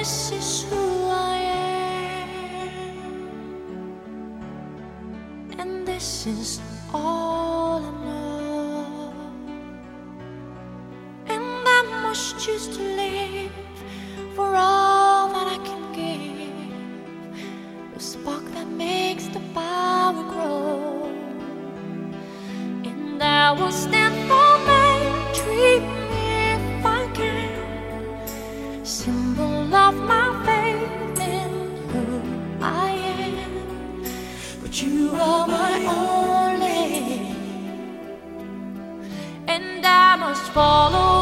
this is who I am, and this is all I know. And I must choose to live for all that I can give, the spark that makes the power grow. And I will stand for my dream if I can, symbol of my faith in who I am. But you are my only, and I must follow